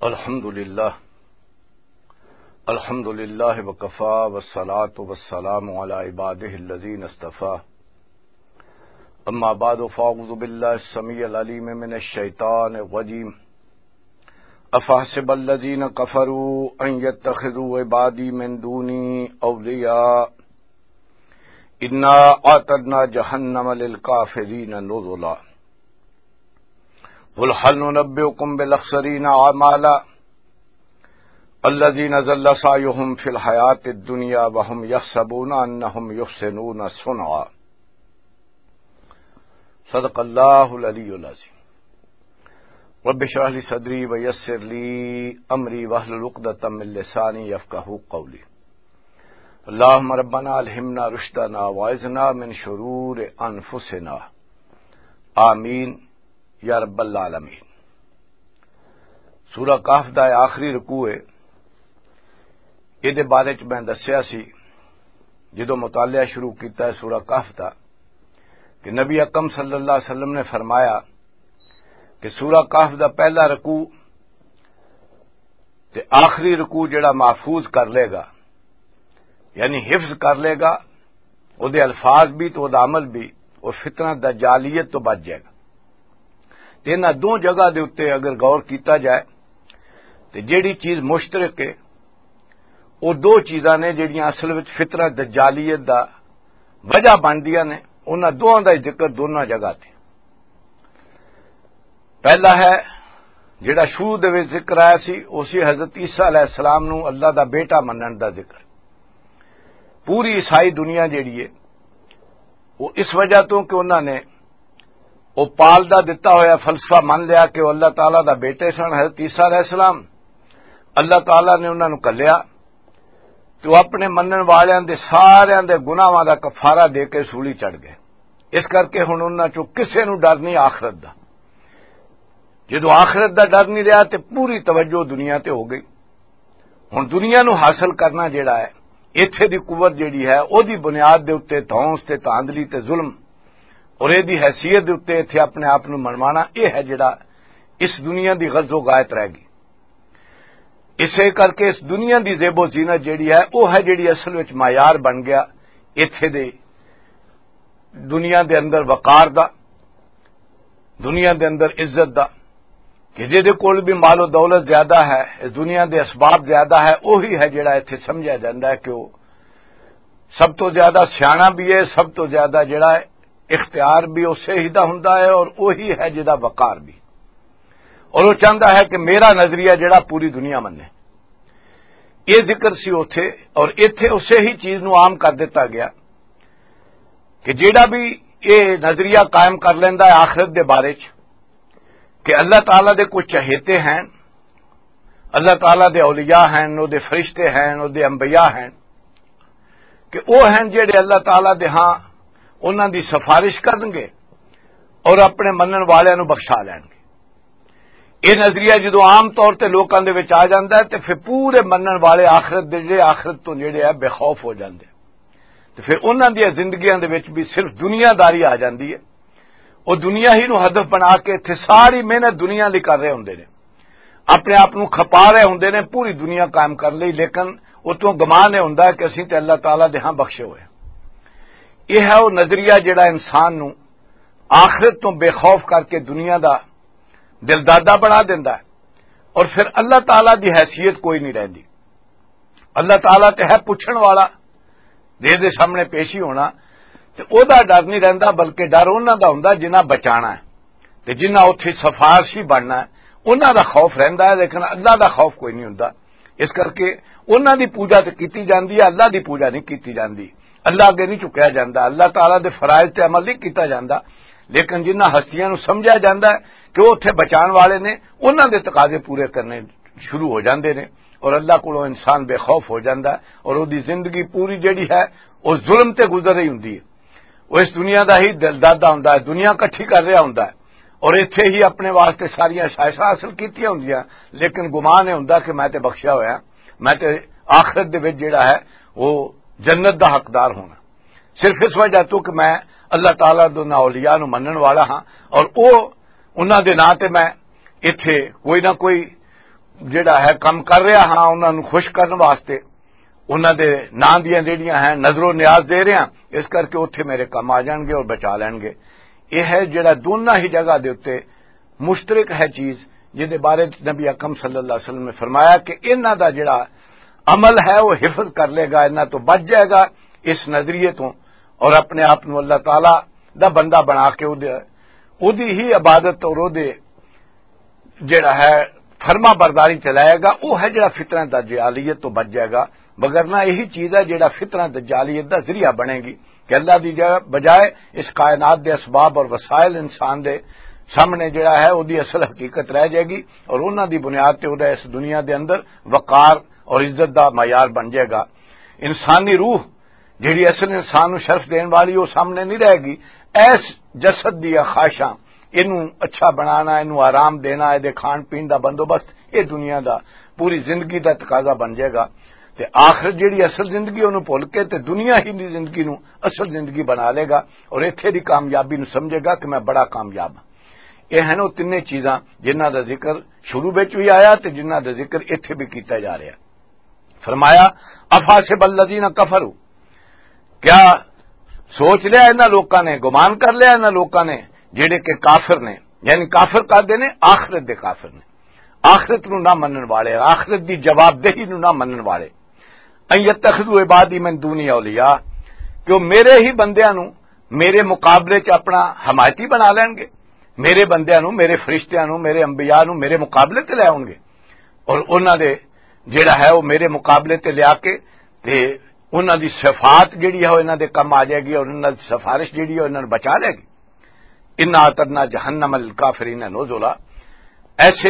الحمد للہ وکفا والصلاة والسلام علی عباده الذین اصطفى اما بعد فاعوذ باللہ السمیع العلیم من الشیطان الرجیم افحسب الذین کفروا ان یتخذوا عبادی من دونی اولیاء انا اعتدنا جہنم للکافرین نزلا قل هل ننبئكم بالاخسرین اعمالا الذین ضل سعیهم فی الحیاۃ الدنیا وهم یحسبون انهم یحسنون صنعا صدق اللہ العلی العظیم رب اشرح لی صدری ویسر لی امری واحلل عقدۃ من لسانی یفقهوا قولی اللهم ربنا الہمنا رشدنا واعذنا من شرور انفسنا آمین یا رب العالمین۔ سورہ کہف دا آخری رکوع ہے، یہ بارے میں دسیا سی جدو مطالعہ شروع کیتا ہے سورہ کہف دا کہ نبی اکرم صلی اللہ علیہ وسلم نے فرمایا کہ سورہ کہف دا پہلا رکوع تے آخری رکوع جڑا محفوظ کر لے گا، یعنی حفظ کر لے گا، او دے الفاظ بھی تو دا عمل بھی، وہ فتنہ دجالیت تو بچ جائے گا۔ انہاں دو جگہ دے اتے اگر غور کیتا جائے تو جیڑی چیز مشترک ہے وہ دو چیزاں نے جیڑیاں اصل وچ فتنہ دجالیت دا وجہ بندیاں نے، انہاں دوہاں دا ذکر دونوں جگہ تے۔ پہلا ہے جیڑا شروع دے وچ ذکر آیا سی اسی حضرت عیسیٰ علیہ السلام نو اللہ دا بیٹا منن دا ذکر۔ پوری عیسائی دنیا جیڑی ہے وہ اس وجہ تو کہ انہاں نے وہ پالدا دتا ہویا فلسفہ من لیا کہ وہ اللہ تعالیٰ دا بیٹے سن حضرت عیسیٰ علیہ السلام، اللہ تعالیٰ نے انہوں نے کلیا تو اپنے منن والیاں دے ساریاں دے گناہاں دا کفارہ دے کے سولی چڑھ گئے۔ اس کر کے ہن انہاں چوں کسے نو ڈر نہیں آخرت دا۔ جدو آخرت دا ڈر نہیں رہا تے پوری توجہ دنیا تے ہو گئی۔ ہن دنیا نو حاصل کرنا جیڑا ہے، ایتھے دی قوت جیڑی ہے او دی بنیاد دے اوتے دھونس تے تاندلی تے ظلم اور یہ دی حیثیت دے اوتے ایتھے اپنے آپ نو منوانا، یہ ہے جڑا اس دنیا دی غرض و غایت رہ گئی۔ اسے کر کے اس دنیا دی زیب و زینت جیڑی ہے وہ ہے جیڑی اصل وچ معیار بن گیا ایتھے دے دنیا دے اندر وقار دا، دنیا دے اندر عزت دا، کہ جے کول بھی مال و دولت زیادہ ہے، اس دنیا دے اسباب زیادہ ہے، وہی ہے جڑا ایتھے سمجھا جاندا ہے کہ وہ سب تو زیادہ سیاںا بھی ہے، سب تو زیادہ جڑا ہے اختیار بھی اسے ہی دا ہوندا ہے، اور وہی ہے جدا وقار بھی، اور وہ چاہتا ہے کہ میرا نظریہ جڑا پوری دنیا مننے۔ یہ ذکر سی اوتھے، اور ایتھے اسے ہی چیز نو عام کر دیتا گیا کہ جیڑا بھی یہ نظریہ قائم کر لیندا ہے آخرت دے بارے چ کہ اللہ تعالیٰ دے کچھ چہیتے ہیں، اللہ تعالیٰ دے اولیاء ہیں، او دے فرشتے ہیں، او دے انبیاء ہیں، کہ وہ ہیں جڑے اللہ تعالیٰ دے ہاں انہاں دی سفارش کرن گے اور اپنے منن والیاں نو بخشا لین گے۔ یہ نظریہ جدو عام طور تے لوکاں دے وچ آ جاندا ہے تے پھر پورے منن والے آخرت دے جڑے آخرت تو جڑے ہے بے خوف ہو جاندے، تے پھر انہاں دی زندگیاں دے وچ بھی صرف دنیا داری آ جاندی ہے۔ وہ دنیا ہی نو ہدف بنا کے اتنے ساری محنت دنیا لی کر رہے ہوندے نے، اپنے آپ نو کھپا رہے ہوندے نے پوری دنیا قائم کر لئی، لیکن اتوں گمان یہ ہوندا ہے کہ اسی تے اللہ تعالیٰ دے ہاں بخشے ہوئے۔ یہ ہے وہ نظریہ جڑا انسان نو آخرت تو بے خوف کر کے دنیا دا دل دادا بنا دیندا ہے، اور پھر اللہ تعالیٰ دی حیثیت کوئی نہیں رہندی۔ اللہ تعالیٰ تے ہے پوچھن والا، دے سامنے پیشی ہونا، تے او دا ڈر نہیں رہندا، بلکہ ڈر انہاں دا ہوندا جنہاں بچانا ہے تے جنہاں اوتھے سفارشی بننا ہے، انہاں دا خوف رہندا ہے، لیکن اللہ دا خوف کوئی نہیں ہوندا۔ اس کر کے انہاں دی پوجا تے کیتی جاندی ہے، اللہ دی پوجا نہیں کیتی جاندی، اللہ اگے نہیں چکیا جاندہ، اللہ تعالیٰ دے فرائض تے عمل نہیں کیتا جاندہ، لیکن جنہاں ہستیاں نو سمجھا جاندہ ہے کہ وہ اتھے بچان والے نے، انہاں دے تقاضے پورے کرنے شروع ہو جاندے نے، اور اللہ کو انسان بے خوف ہو جاندہ ہے، اور وہ دی زندگی پوری جڑی ہے وہ ظلم تے گزر رہی ہوندی ہے۔ وہ اس دنیا دا ہی دل دادا ہوندا ہے، دنیا کٹھی کر رہا ہوندا ہے، اور ایتھے ہی اپنے واسطے ساریاں شائشاں حاصل کیتیاں ہوندیاں، لیکن گمان یہ ہوندا کہ میں تے بخشیا ہویا، میں تے آخرت دے وچ جڑا ہے وہ جنت دا حقدار ہونا، صرف اس وجہ تو کہ میں اللہ تعالیٰ دے اولیاء نو منن والا ہاں، اور او انہاں دے ناں تے میں ایتھے کوئی نہ کوئی جڑا ہے کم کر رہا ہاں انہاں نوں خوش کرنے واسطے انہاں دے ناں دیاں جڑیاں ہیں نظر و نیاز دے رہے ہیں اس کر کے اوتھے میرے کم آ جان گے اور بچا لین گے. یہ ہے جڑا دونوں ہی جگہ دے اوتے مشترک ہے چیز جہد بارے نبی اکرم صلی اللہ علیہ وسلم نے فرمایا کہ انہاں دا جڑا عمل ہے وہ حفظ کر لے گا انہاں تو بچ جائے گا اس نظریے تو اور اپنے آپ نو اللہ تعالی دا بندہ بنا کے اودی ہی عبادت اور اودے جڑا ہے فرما برداری چلائے گا وہ ہے جڑا فتنہ دجالیت تو بچ جائے گا. مگرنہ یہی چیز ہے جڑا فتنہ دجالیت دا ذریعہ بنے گی کہ اللہ دی بجائے اس کائنات دے اسباب اور وسائل انسان دے سامنے جڑا ہے اودی اصل حقیقت رہ جائے گی اور انہاں دی بنیاد تے اودے اس دنیا دے اندر وقار اور عزت دا معیار بن جائے گا. انسانی روح جہی اصل انسان نو شرف دین والی وہ سامنے نہیں رہے گی. ایس جسد دیا خواہشاں اینو اچھا بنانا اینو آرام دینا اے دے کھان پین دا بندوبست یہ دنیا دا پوری زندگی دا تقاضا بن جائے گا تے آخر جیڑی اصل زندگی انہوں بھول کے تے دنیا ہی دی زندگی نو اصل زندگی بنا لے گا اور ایتھے دی کامیابی نو سمجھے گا کہ میں بڑا کامیاب ہوں. یہ ہیں وہ تین چیزاں جنہ دا ذکر شروع وچ بھی آیا تے جنہ دا ذکر ایتھے بھی کیتا جا رہا. فرمایا افحسب الذین کفروا کیا سوچ لیا انہاں لوکاں نے گمان کر لیا انہاں لوکاں نے جڑے کہ کافر نے یعنی کافر کہتے نے آخرت دے کافر نے آخرت نو نہ منن والے آخرت دی جواب دہی نو نہ منن والے ان یتخذوا عبادی من دونی اولیاء کہ وہ میرے ہی بندیاں نو میرے مقابلے چ اپنا حمایتی بنا لین گے میرے بندیاں نو میرے فرشتیاں نو میرے انبیاء نو میرے مقابلے تے لے آؤں گے اور انہاں دے جڑا ہے وہ میرے مقابلے تے لیا کے تے انہاں دی شفاعت جڑی ہے انہاں دے کم آ جائے گی اور انہاں دی سفارش جڑی ہے انہاں نوں بچا لے گی. انا اعتدنا جہنم للکافرین نزلا ایسے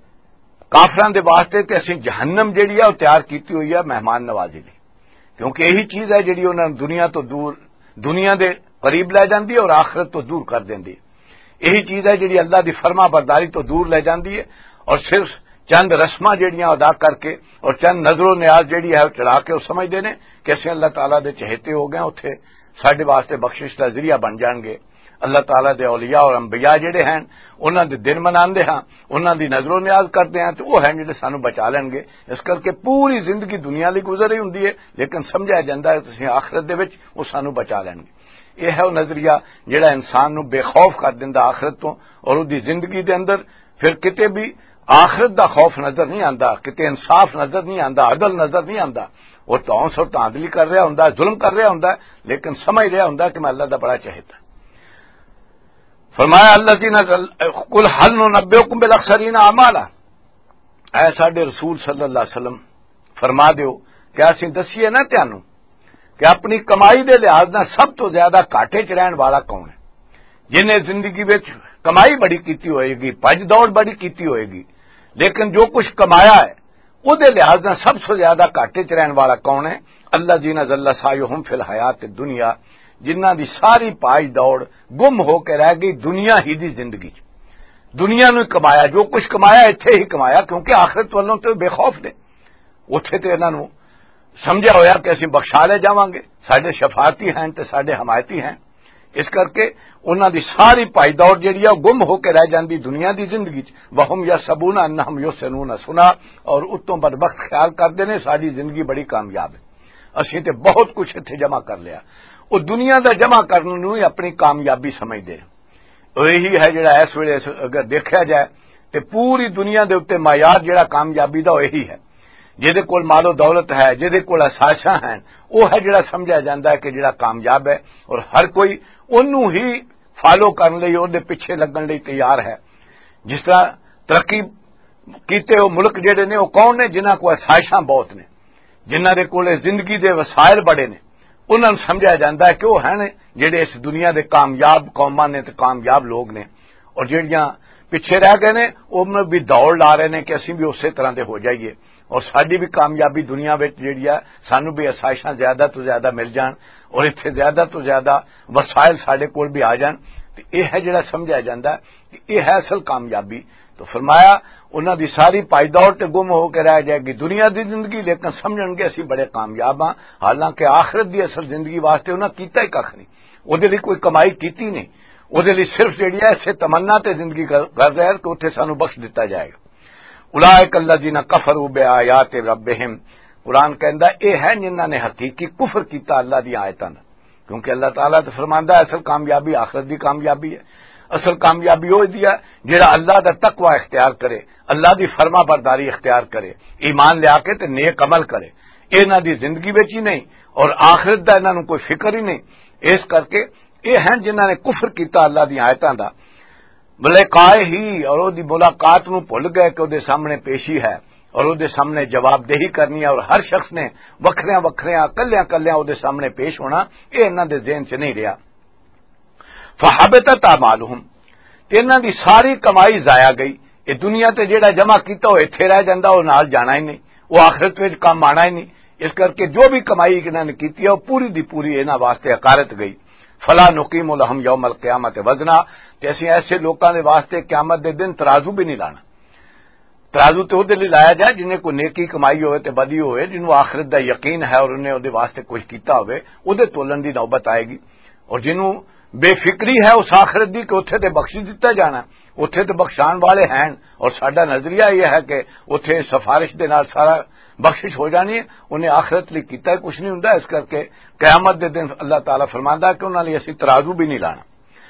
کافراں دے واسطے تے اسی جہنم جڑی ہے وہ تیار کیتی ہوئی ہے مہمان نوازی لئی کیونکہ یہی چیز ہے جڑی انہاں دنیا تو دور دنیا دے قریب لے جاندی ہے اور آخرت تو دور کر دیندی ہے. یہی چیز ہے جڑی اللہ دی فرما برداری تو دور لے جاندی ہے اور صرف چند رسماں جڑیاں ادا کر کے اور چند نظر و نیاز جڑی ہے چڑھا کے وہ سمجھدے نے کہ اسی اللہ تعالیٰ دے چہیتے ہو گئے اوتھے ساڈے واسطے بخشش دا ذریعہ بن جان گے. اللہ تعالیٰ دے اولیاء اور انبیاء جڑے ہیں انہاں دے دن مناندے ہاں انہاں دی نظر و نیاز کرتے ہیں تو وہ ہیں جڑے سانو بچا لین گے. اس کر کے پوری زندگی دنیا لی گزر رہی ہوندی ہے لیکن سمجھایا جاندا ہے تسی آخرت دے وچ وہ سانو بچا لین گے. یہ ہے وہ نظریہ جڑا انسان نو بے خوف کر دیندا آخرت تو اور اودی زندگی دے اندر پھر کتے بھی آخرت دا خوف نظر نہیں آندا کتے انصاف نظر نہیں آندا عدل نظر نہیں آندا وہ تونس اور تاندلی کر رہا ہوندا ظلم کر رہا ہوندا لیکن سمجھ رہا ہوندا کہ میں اللہ دا بڑا چاہتا. فرمایا الذین قل هل ننبئکم بالاخسرین اعمالا اے ساڈے رسول صلی اللہ علیہ وسلم فرما دیو کہ اسی دسیے نا تانوں کہ اپنی کمائی دے لحاظ نال سب تو زیادہ گھاٹے چ رہن والا کون ہے جنہیں زندگی وچ کمائی بڑی کیتی ہوئے گی بھج دوڑ بڑی کیتی ہوئے گی لیکن جو کچھ کمایا ہے وہ دے لحاظ نال سب سے زیادہ گھاٹے چ رہن والا کون ہے الذین ضل سعیہم فی الحیات الدنیا جنہ دی ساری پائی دوڑ گم ہو کے رہ گئی دنیا ہی دی زندگی دنیا نو کمایا جو کچھ کمایا ایتھے ہی کمایا کیونکہ آخرت والوں تو بے خوف نے اوتھے تے انہاں نو سمجھا ہویا کہ اسی بخشا لے جاواں گے ساڈے شفاعتی ہیں تے ساڈے حمایتی ہیں. اس کر کے انہاں دی ساری پائی دوڑ جڑی ہے گم ہو کے رہ جاندی دنیا دی زندگی چ وہم یحسبون انہم یحسنون صنعا اور اتوں بدبخت خیال کردے نے ساری زندگی بڑی کامیاب ہے اسی تے بہت کچھ اتنے جمع کر لیا وہ دنیا دا جمع کرنے نو ہی اپنی کامیابی سمجھدے اور یہی ہے جڑا اس ویلے اگر دیکھا جائے تے پوری دنیا دے اوتے معیار جڑا کامیابی دا یہی ہے جہدے کول مال و دولت ہے جہدے کول اساساں ہیں وہ ہے جڑا سمجھا جاندا ہے کہ جڑا کامیاب ہے اور ہر کوئی انہوں ہی فالو کرنے لئی اور دے پیچھے لگن لئی تیار ہے. جس طرح ترقی کیتے ہو ملک جڑے نے وہ کون نے جنہاں کو اسائشاں بہت نے جنہاں دے کول زندگی دے وسائل بڑے نے انہاں نوں سمجھایا جاندا ہے کہ وہ ہیں جڑے اس دنیا دے کامیاب قوماں نے تے کامیاب لوگ نے اور جڑیاں پیچھے رہ گئے نے وہ بھی دوڑ لا رہے نے کہ اسی بھی اسی طرح دے ہو جائیے اور ساری بھی کامیابی دنیا وچ جڑی ہے سانو بھی اسائشاں زیادہ تو زیادہ مل جان اور اتنے زیادہ تو زیادہ وسائل ساڈے کول بھی آ جان تے یہ ہے جڑا سمجھایا جاندا ہے کہ یہ ہے اصل کامیابی. تو فرمایا انہاں دی ساری پائی دوڑ تے گم ہو کے رہ جائے گی دنیا دی زندگی لیکن سمجھن گے اسی بڑے کامیاب ہاں حالانکہ آخرت دی اصل زندگی واسطے انہاں کیتا ہی کھ نہیں وہ دے لئی کوئی کمائی کیتی نہیں وہ دے لئی صرف جڑی ہے اسے تمنا تے زندگی کر رہے کہ اوتھے سانو بخش دتا جائے گا. اولئک الذین کفروا بآیات ربہم، قرآن کہندا اے ہے جنہاں نے حقیقی کفر کیتا اللہ دی آیتاں دا، کیونکہ اللہ تعالیٰ تو فرماندا ہے اصل کامیابی آخرت دی کامیابی ہے، اصل کامیابی وہ دی ہے جڑا اللہ دا تقوی اختیار کرے، اللہ دی فرما برداری اختیار کرے، ایمان لے کے تے نیک عمل کرے، انہاں دی زندگی وچ ہی نہیں اور آخرت دا انہاں نوں کوئی فکر ہی نہیں، اس کر کے یہ ہیں جنہاں نے کفر کیتا اللہ دی آیتاں دا، ملائکہ ہی اور وہ دی ملاقات نو بھول گئے کہ وہ دے سامنے پیشی ہے اور وہ دے سامنے جواب دہی کرنی ہے، اور ہر شخص نے وکھریاں وکھریاں کلیاں کلیاں وہ دے سامنے پیش ہونا، یہ انہاں دے ذہن چ نہیں رہا۔ فحبطت اعمالہم، تے انہاں دی ساری کمائی ضائع گئی، یہ دنیا تے جیڑا جمع کیتا وہ ایتھے رہ جاندا، وہ نال جانا ہی نہیں، وہ آخرت وچ کام آنا ہی نہیں، اس کر کے جو بھی کمائی انہاں نے کیتی ہے وہ پوری دی پوری انہاں واسطے حقارت گئی۔ فلا نقیم لہم یوم القیامت وزنا، تے اسی ایسے لوکاں دے واسطے قیامت دے دن ترازو بھی نہیں لانا، ترازو تے اودے لئی لایا جائے جنہیں کوئی نیکی کمائی ہوئے تے بدی ہوئے، جنہوں آخرت دا یقین ہے اور انہیں اودے واسطے کچھ کیتا ہوئے، اودے تولن دی نوبت آئے گی، اور جنہوں بے فکری ہے اس آخرت دی کہ اتھے تے بخشی دتا جانا، اتھے تے بخشان والے ہیں، اور ساڈا نظریہ یہ ہے کہ اتھے سفارش دے نال سارا بخشش ہو جانی ہے، انہیں آخرت لی کیتا ہے کچھ نہیں ہوندا، اس کر کے قیامت دے دن اللہ تعالیٰ فرماندا ہے کہ انہاں لئی اسی ترازو بھی نہیں لانا۔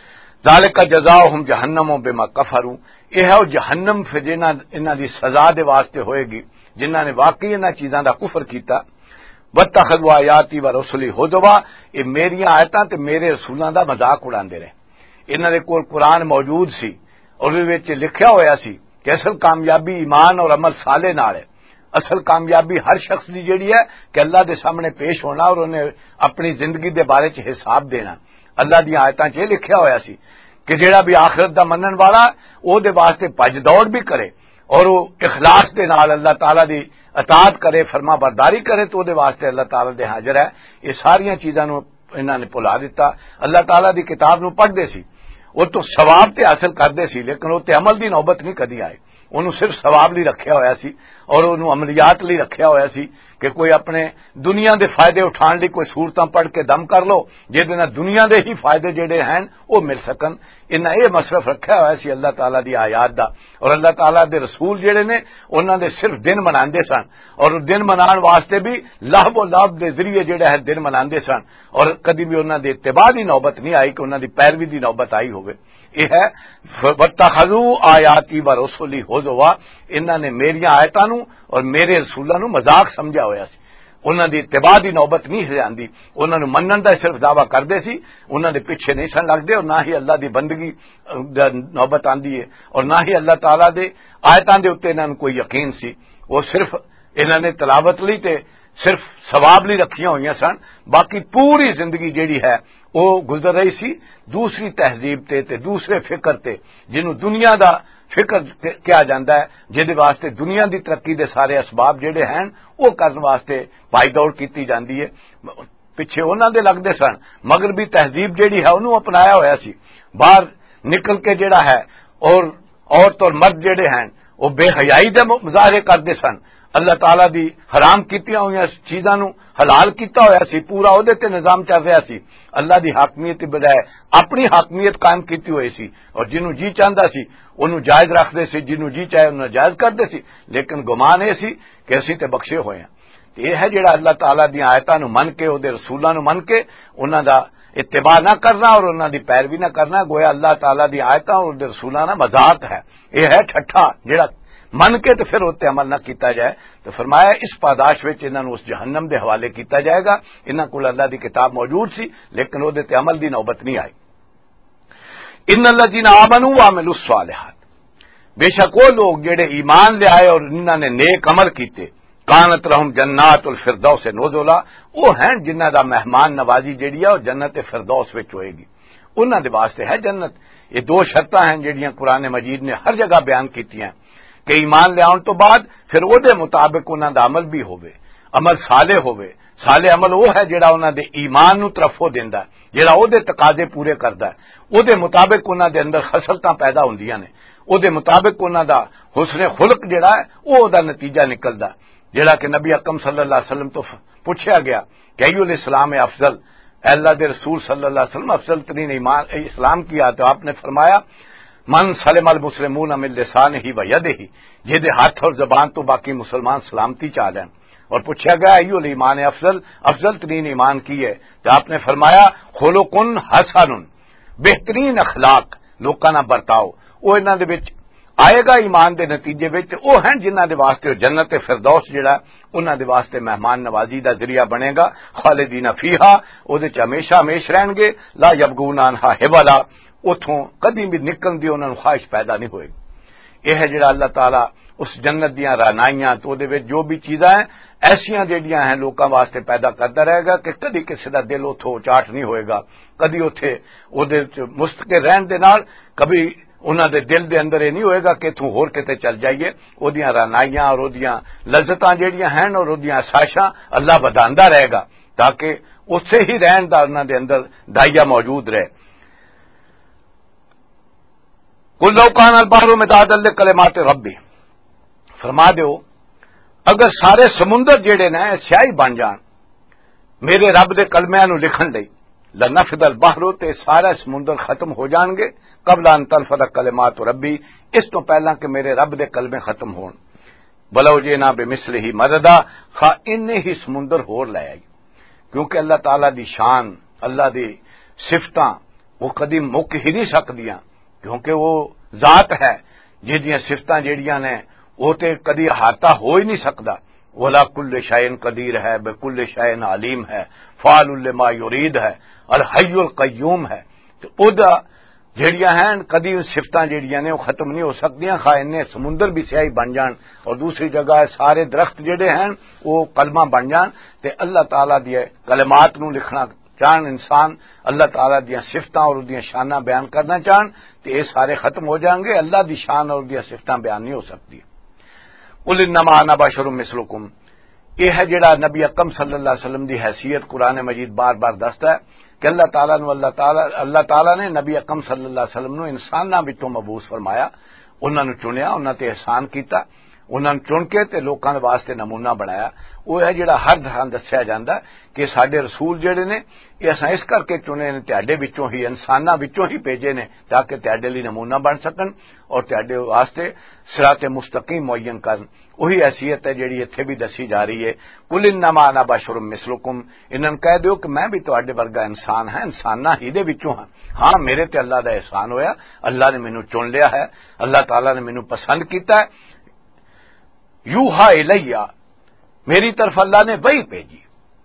ذالک جزاؤہم جہنم بما کفروا، یہ ہے وہ جہنم پھر جنہاں انہاں دی سزا دے واسطے ہوئے گی جنہاں نے واقعی انہاں چیزاں دا کفر کیتا۔ واتخذوا آیاتی ورسلی ہزوا، یہ میریاں آیتاں تے میرے رسولاں دا مذاق اڑاندے رہے، انہاں دے کول قرآن موجود سی اور اس وچ لکھیا ہویا سی کہ اصل کامیابی ایمان اور عمل صالح نال ہے، اصل کامیابی ہر شخص دی جیڑی ہے کہ اللہ دے سامنے پیش ہونا اور انہیں اپنی زندگی دے بارے چ حساب دینا، اللہ دی آیتاں چ لکھیا ہویا سی کہ جیڑا بھی آخرت دا منن والا او دے واسطے بھج دوڑ بھی کرے اور وہ اخلاص دے نال اللہ تعالیٰ دی اطاعت کرے، فرما برداری کرے، تو دے واسطے اللہ تعالیٰ دے حاضر ہے۔ یہ ساریاں چیزاں نو انہاں نے بھلا دیتا، اللہ تعالیٰ دی کتاب نو پڑھ دے سی، وہ تو ثواب تے حاصل کردے سی لیکن وہ تے عمل دی نوبت نہیں کدی آئی، انہوں صرف ثواب لی رکھیا ہویا سی اور انہوں عملیات لی رکھیا ہویا سی کہ کوئی اپنے دنیا دے فائدے اٹھان لی کوئی صورتاں پڑھ کے دم کر لو جہدے نال دنیا دے ہی فائدے جڑے ہیں وہ مل سکن، انہاں یہ مصرف رکھیا ہویا سی اللہ تعالیٰ دی آیات دا، اور اللہ تعالیٰ دے رسول جڑے نے انہاں دے صرف دن مناندے سن، اور دن منان واسطے بھی لہو و لعب دے ذریعے جڑے ہے دن مناندے سن، اور کدی بھی انہاں دے اتباع دی نوبت نہیں آئی کہ انہاں دی پیروی دی نوبت آئی ہوئے۔ یہ ہے واتخذوا آیاتی ورسلی ہزوا، انہاں نے میریاں آیتاں نو اور میرے رسولاں نو مذاق سمجھا ہویا سی، انہاں دی اتباع دی نوبت نہیں سی آندی، انہاں نو منن دا صرف دعویٰ کردے سی، انہاں دے پیچھے نہیں سن لگدے، اور نہ ہی اللہ دی بندگی دا نوبت آندی ہے، اور نہ ہی اللہ تعالیٰ دے آیتاں دے اوتے انہاں نو کوئی یقین سی، وہ صرف انہاں نے تلاوت لی تے صرف ثواب لی رکھیاں ہوئیاں سن، باقی پوری زندگی جیڑی ہے وہ گزر رہی سی دوسری تہذیب تے دوسرے فکر تے، جنہوں دنیا دا فکر کیا جاندا ہے، جہدے واسطے دنیا دی ترقی دے سارے اسباب جڑے ہیں وہ کرن واسطے بھائی دوڑ کیتی جاندی ہے، پیچھے انہاں دے لگدے سن، مغربی تہذیب جیڑی ہے انہوں اپنایا ہویا سی، باہر نکل کے جڑا ہے اور عورت اور مرد جڑے ہیں وہ بے حیائی دے مظاہرے کردے سن، اللہ تعالیٰ دی حرام کیتیاں ہوئی چیزاں نو حلال کیتا ہویا سی، پورا او دے تے نظام چل رہا سی، اللہ دی حاکمیت دی بجائے اپنی حاکمیت قائم کیتی ہوئی سی، اور جنوں جی چاہندا سی انہوں جائز رکھدے سی، جنوں جی چاہے انہوں جائز کردے سی، لیکن گمان یہ سی کہ اسی تے بخشے ہوئے ہیں۔ یہ ہے جڑا اللہ تعالیٰ دی آیتاں نو من کے او دے رسولاں نو من کے انہاں دا اتباع نہ کرنا اور انہاں دی پیروی نہ کرنا، گویا اللہ تعالیٰ دی آیتاں اور دے رسولاں دا مذاق ہے، یہ ہے ٹھٹھا جڑا من کے تو پھر اتنے عمل نہ کیتا جائے، تو فرمایا اس پاداش وچ انہاں نوں اس جہنم دے حوالے کیتا جائے گا، انہاں کول اللہ دی کتاب موجود سی لیکن وہ تے عمل دی نوبت نہیں آئی۔ ان الذین آمنوا وعملوا الصالحات، بے شک وہ لوگ جڑے ایمان لے آئے اور انہاں نے نیک عمل کیتے، کانت لہم جنات الفردوس نزلا، وہ ہیں جنہاں دا مہمان نوازی جڑی ہے اور جنت فردوس وچ ہوئے گی، انہاں دے واسطے ہے جنت۔ یہ دو شرطاں ہیں جڑیاں قرآن مجید نے ہر جگہ بیان کیتیاں کہ ایمان لے آن تو بعد پھر او دے مطابق انہاں دا عمل بھی ہوئے، عمل صالح ہوئے، صالح عمل وہ ہے جڑا انہاں دے ایمان نو طرفوں دیندا ہے، جڑا او دے تقاضے پورے کردا ہے، او دے مطابق انہاں دے اندر خصلتاں پیدا ہوندیاں نے، او دے مطابق انہاں دا حسن خلق جڑا ہے او دا نتیجہ نکلدا، جڑا کہ نبی اکرم صلی اللہ علیہ وسلم تو پوچھا گیا کہ ایو الاسلام افضل، اے اللہ دے رسول صلی اللہ علیہ وسلم افضل ترین ایمان اسلام کیا، تو آپ نے فرمایا من سلم المسلمون من لسانہ و یدہ، جہدے ہاتھ اور زبان تو باقی مسلمان سلامتی چاہ لیں. اور پوچھا گیا ایو الایمان افضل ترین ایمان کی ہے، تو آپ نے فرمایا خلق حسن، بہترین اخلاق لوکاں نال برتاؤ. وہ انہاں دے وچ آئے گا ایمان دے نتیجے وچ، وہ ہیں جنہاں دے واسطے جنت فردوس جڑا انہاں دے واسطے مہمان نوازی دا ذریعہ بنے گا. خالدین فیہا، او دے چ ہمیشہ رہن گے. لا یبغون عنہا حولا، اتھوں کدی بھی نکلن دی انہاں نوں خواہش پیدا نہیں ہوئے گی. یہ ہے جڑا اللہ تعالیٰ اس جنت دیاں رہنائیاں تو دے وچ جو بھی چیزاں ہیں ایسیاں جہاں ہیں لوکاں واسطے پیدا کرتا رہے گا کہ کدی کسی دا دل اتھوں چاٹ نہیں ہوئے گا. کدی اتھے او دے مستقر رہن دے نال کبھی انہاں دے دل دے اندر یہ نہیں ہوئے گا کہ اتھوں ہور کتے چل جائیے. او دیاں رہنائیاں اور او دیاں لذتاں جہڑیاں ہیں اور او دیاں آسائشاں اللہ بداندا رہے گا تاکہ اتھے ہی رہن دا انہاں دے اندر دائیا موجود رہے. قل لو کان البحر مدادا لکلمات ربی، فرما دیو اگر سارے سمندر جڑے نے سیاہی بن جان میرے رب دے کلمیاں نو لکھن لئی، لنفد البحر، تے سارے سمندر ختم ہو جان گے قبل ان تنفد کلمات ربی، اس تو پہلا کہ میرے رب دے کلمے ختم ہون. ولو جئنا بمثلہ مددا، خواہ انہیں ہی سمندر ہور لے آئی. کیونکہ اللہ تعالی دی شان، اللہ دی صفتاں وہ کدی مک ہی نہیں سکدیاں، کیونکہ وہ ذات ہے جہدیاں صفتاں جہڑیاں نے وہ تے کدی احاطہ ہو ہی نہیں سکدا. ولا کل شیء قدیر ہے، بکل شیء علیم ہے، فعال لما یرید ہے، الحی القیوم ہے. تو او دا جہڑیاں ہیں کدی صفتاں جہڑیاں نے وہ ختم نہیں ہو سکدیاں، خواہ انہیں سمندر بھی سیاہی بن جان. اور دوسری جگہ سارے درخت جڑے ہیں وہ کلمہ بن جان. تے اللہ تعالیٰ دی کلمات نو لکھنا چاہن انسان، اللہ تعالیٰ دیاں صفتاں اور دیاں شاناں بیان کرنا چاہن تے یہ سارے ختم ہو جائیں گے. اللہ دی شان اور دیاں صفتاں بیان نہیں ہو سکتی. قل انما انا بشر مثلکم، یہ ہے جڑا نبی اکرم صلی اللہ علیہ وسلم دی حیثیت قرآن مجید بار بار دستا ہے کہ اللہ تعالیٰ نے نبی اکرم صلی اللہ علیہ وسلم نو انساناں وچوں مبعوث فرمایا، انہاں نو چنیا، انہاں تے احسان کیتا، انہاں نو چن کے تے لوکاں دے واسطے نمونہ بنایا. وہ ہے جڑا ہر تھاں دسیا جاندا کہ ساڈے رسول جڑے نے یہ اساں اس کر کے چنے نے تہاڈے وچوں ہی، انساناں وچوں ہی بھیجے نے تاکہ تہاڈے لئی نمونہ بن سکن اور تہاڈے واسطے صراط مستقیم معین کرن. وہی حیثیت ہے جڑی ایتھے بھی دسی جا رہی ہے. قل انما انا بشر مثلکم، انہاں کہہ دیو کہ میں بھی تہاڈے ورگا انسان ہاں، انساناں ہی دے وچوں ہاں. ہاں میرے تے اللہ دا احسان ہویا، اللہ نے مینوں چن لیا ہے، اللہ تعالیٰ نے مینوں پسند کیتا ہے. یوحا الیہ، میری طرف اللہ نے وحی بھیجی.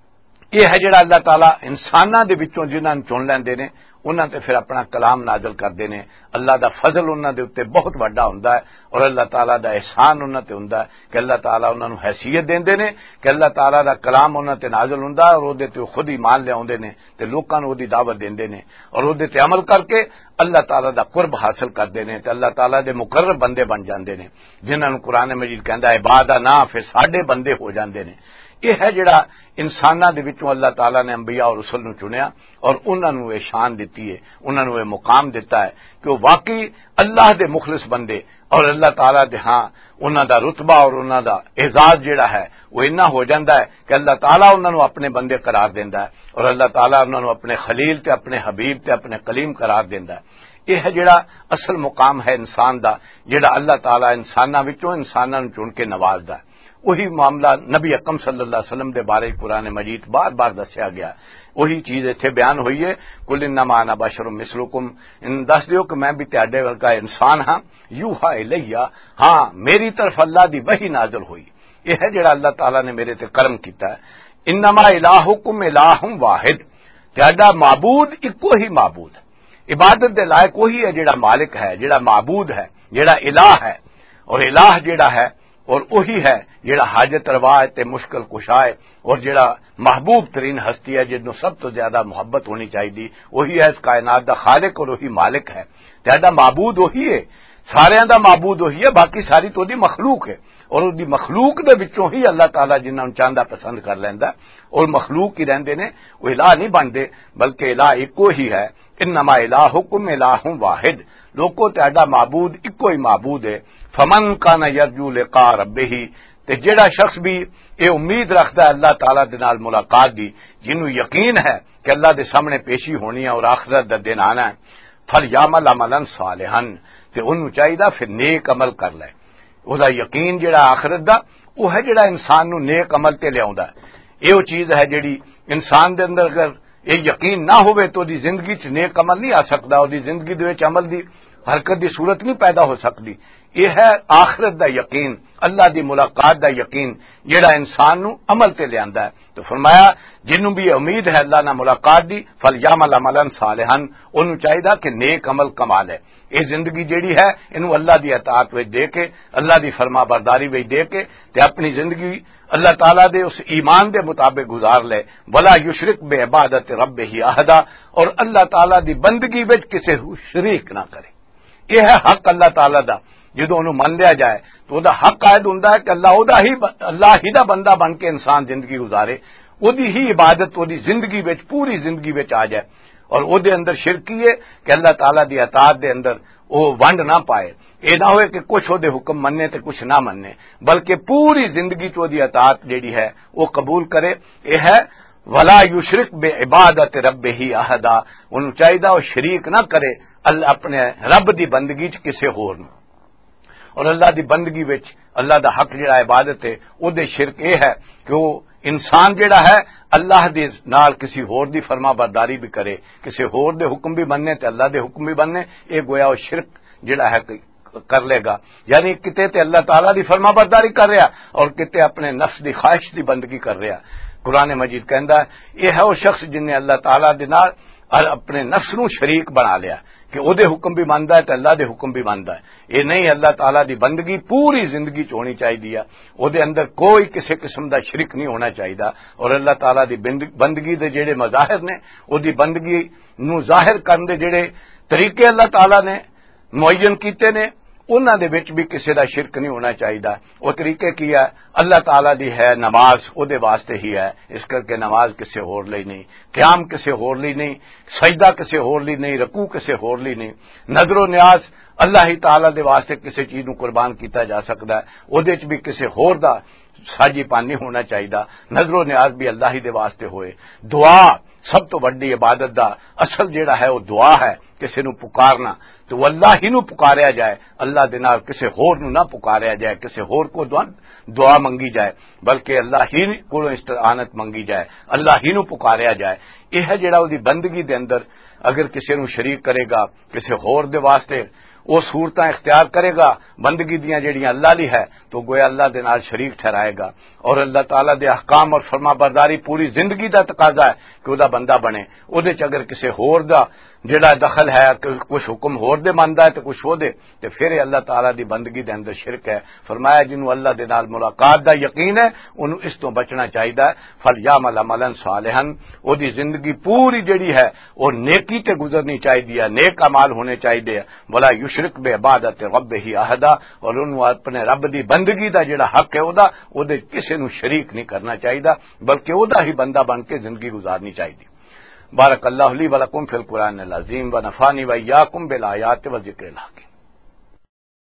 یہ ہے جڑا اللہ تعالیٰ انساناں دے وچوں جنہاں نوں چن لیندے نے انہاں تے پھر اپنا کلام نازل کردے نے. اللہ دا فضل انہاں دے اوتے بہت وڈا ہوندا ہے اور اللہ تعالیٰ دا احسان انہاں تے ہوندا ہے کہ اللہ تعالیٰ انہاں نوں حیثیت دیندے نے کہ اللہ تعالیٰ دا کلام انہاں تے نازل ہوندا ہے اور اودے تے خود ایمان لے اوندے نے تے لوکاں نوں اودی دعوت دیندے نے اور اودے تے عمل کر کے اللہ تعالیٰ دا قرب حاصل کردے نے تے اللہ تعالیٰ دے مقرب بندے بن جاندے نے جنہاں نوں قرآن مجید کہندا ہے عبادنا، پھر ساڈے بندے ہو جاندے نے. یہ ہے جڑا انساناں دے وچوں اللہ تعالیٰ نے انبیاء اور رسل نو چنیا اور انہاں نوں یہ شان دتی ہے، انہاں نوں یہ مقام دیتا ہے کہ وہ واقعی اللہ دے مخلص بندے اور اللہ تعالیٰ دے ہاں انہاں دا رتبہ اور انہاں دا اعزاز جڑا ہے وہ اتنا ہو جاندا ہے کہ اللہ تعالیٰ انہاں نوں اپنے بندے قرار دیندا ہے اور اللہ تعالیٰ انہاں نوں اپنے خلیل تے اپنے حبیب تے اپنے کلیم قرار دیندا ہے. یہ ہے جڑا اصل مقام ہے انسان دا، جڑا اللہ تعالیٰ انساناں وچوں انساناں نوں چن کے نوازدا ہے. وہی معاملہ نبی اکرم صلی اللہ علیہ وسلم دے بارے قرآن مجید بار بار دسیا گیا. وہی چیز اتنے بیان ہوئی ہے. قل انما انا بشر مثلکم، ان دس دیو کہ میں بھی تہاڈے ورگا انسان ہاں. یوحا الیہ، ہاں میری طرف اللہ دی وحی نازل ہوئی. یہ ہے جڑا اللہ تعالیٰ نے میرے تے کرم کیتا ہے. انما الہکم الہ واحد، تہاڈا معبود اکو ہی معبود ہے، عبادت دے لائق وہی ہے جڑا مالک ہے، جڑا معبود ہے، جڑا الہ ہے. اور الہ جڑا ہے اور وہی ہے جڑا حاجت روا تے مشکل کشا ہے اور جڑا محبوب ترین ہستی ہے جنوں سب تو زیادہ محبت ہونی چاہیے. وہی ہے اس کائنات دا خالق اور وہی مالک ہے. تہاڈا معبود وہی ہے، سارے دا معبود وہی ہے، باقی ساری تو دی مخلوق ہے اور دی مخلوق دے وچوں ہی اللہ تعالیٰ جنہاں نوں چاہندا پسند کر لیندا اور مخلوق ہی رہندے نے، وہ الہ نہیں بنتے بلکہ الہ اکو ہی ہے. انما الہکم الہ واحد، لوکو تہاڈا معبود اکو ہی معبود ہے. فمن کان یرجو لقاء ربہ، تے جڑا شخص بھی یہ امید رکھدا ہے اللہ تعالیٰ دے نال ملاقات دی، جنوں یقین ہے کہ اللہ دے سامنے پیشی ہونی ہے اور آخرت دا دن آنا ہے، فلیعمل عملا صالحا، تے انہوں چاہیے پھر نیک عمل کر لے. او دا یقین جڑا آخرت دا وہ ہے جڑا انسان نو نیک عمل تے لیاوندا ہے. یہ وہ چیز ہے جڑی انسان دے اندر اگر یہ یقین نہ ہوئے تو دی زندگی چ نیک عمل نہیں آ سکتا، اور دی زندگی دے وچ عمل دی حرکت دی صورت نہیں پیدا ہو سکتی. یہ ہے آخرت دا یقین، اللہ دی ملاقات دا یقین جڑا انسان نو عمل تے لیاندا ہے. تو فرمایا جنوں بھی امید ہے اللہ نال ملاقات دی فلیعمل عملا صالحا، انہوں چاہیے کہ نیک عمل کما لے. یہ زندگی جیڑی ہے انہوں اللہ دی اطاعت وچ دے کے، اللہ دی فرما برداری وچ دے کے تے اپنی زندگی اللہ تعالیٰ دے اس ایمان دے مطابق گزار لے. ولا یشرک بعبادت ربہ احدا، اور اللہ تعالیٰ دی بندگی وچ کسے شریک نہ کرے. یہ ہے حق اللہ تعالیٰ دا. جدو انہوں من لیا جائے تو وہ حق عائد ہوندا ہے کہ اللہ ہی دا بندہ بن کے انسان زندگی گزارے، وہ دی ہی عبادت وہ دی زندگی وچ پوری زندگی وچ آ جائے. اور وہ دے اندر شرک ہے کہ اللہ تعالیٰ دی اطاعت دے اندر وہ ونڈ نہ پائے. یہ نہ ہوئے کہ کچھ وہ دے حکم مننے تے کچھ نہ مننے، بلکہ پوری زندگی تو دی اطاعت جیڑی ہے وہ قبول کرے. یہ ہے ولا یشرک بعبادت ربہ احدا، انہوں چاہیے وہ شریک نہ کرے اللہ اپنے رب دی بندگی چ کسے ہور نوں. اور اللہ دی بندگی وچ اللہ دا حق جڑا عبادت ہے او دے شرک یہ ہے کہ وہ انسان جڑا ہے اللہ دے نال کسی ہور دی فرما برداری بھی کرے، کسی ہور دے حکم بھی مننے تے اللہ دے حکم بھی مننے. یہ گویا وہ شرک جڑا ہے کر لے گا. یعنی کتے تے اللہ تعالیٰ دی فرما برداری کر رہا اور کتے اپنے نفس دی خواہش دی بندگی کر رہا. قرآن مجید کہندا ہے یہ ہے وہ شخص جن نے اللہ تعالیٰ دے نال اپنے نفس نو شریک بنا لیا کہ او دے حکم بھی ماندا ہے تے اللہ دے حکم بھی ماندا ہے. یہ نہیں، اللہ تعالیٰ دی بندگی پوری زندگی چ ہونی چاہیے، او دے اندر کوئی کسی قسم دا شرک نہیں ہونا چاہیے. اور اللہ تعالیٰ دی بندگی دے جڑے مظاہر نے، او دی بندگی نو ظاہر کرن دے جڑے طریقے اللہ تعالیٰ نے معین کیتے نے، انہاں دے وچ بھی کسی دا شرک نہیں ہونا چاہیے. وہ طریقے کی ہے اللہ تعالیٰ دی ہے نماز او دے واسطے ہی ہے، اس کر کے نماز کسی ہور لئی نہیں، قیام کسی ہور لئی نہیں، سجدہ کسی ہور لئی نہیں، رکوع کسی ہور لئی نہیں. نظر و نیاز اللہ ہی تعالیٰ دے واسطے کسی چیز نو قربان کیتا جا سکتا ہے، او دے وچ بھی کسی ہور دا ساجی پانی ہونا چاہیے. نظر و نیاز بھی اللہ ہی دے واسطے ہوئے. دعا سب تو بڑی عبادت دا اصل جیڑا ہے وہ دعا ہے، کسی نو پکارنا تو اللہ ہی نو پکاریا جائے، اللہ دے نال کسی ہور نو نہ پکاریا جائے، کسی ہور کو دعا منگی جائے، بلکہ اللہ ہی کو استعانت منگی جائے، اللہ ہی نو پکاریا جائے. یہ ہے جڑا دی بندگی دے اندر اگر کسی نو شریک کرے گا کسی ہور دے واسطے وہ صورتاں اختیار کرے گا بندگی دیاں جڑیاں اللہ لی ہے تو گویا اللہ دے نال شریک ٹھہرائے گا. اور اللہ تعالیٰ دے احکام اور فرما برداری پوری زندگی دا تقاضا ہے کہ وہ دا بندہ بنے. او دے چ اگر کسی ہور دا جڑا دخل ہے کچھ حکم ہور دے ماندا ہے تو کچھ ہو دے تے پھر اللہ تعالیٰ دی بندگی دے اندر شرک ہے. فرمایا جنوں اللہ دے نال ملاقات دا یقین ہے انہوں اس تو بچنا چاہیے. فلیعمل عملا صالحا، او دی زندگی پوری جڑی ہے وہ نیکی تے گزرنی چاہیے، نیک اعمال ہونے چاہیے. ولا یشرک بعبادت ربہ احدا، اور انہوں اپنے رب دی بندگی دا جڑا حق ہے او دے کسے نو شریک نہیں کرنا چاہیے، بلکہ او دا ہی بندہ بن کے زندگی گزارنی چاہیے. بارک اللہ لی ولکم فی القرآن العظیم ونفعنی وإیاکم بالآیات والذکر الحکیم.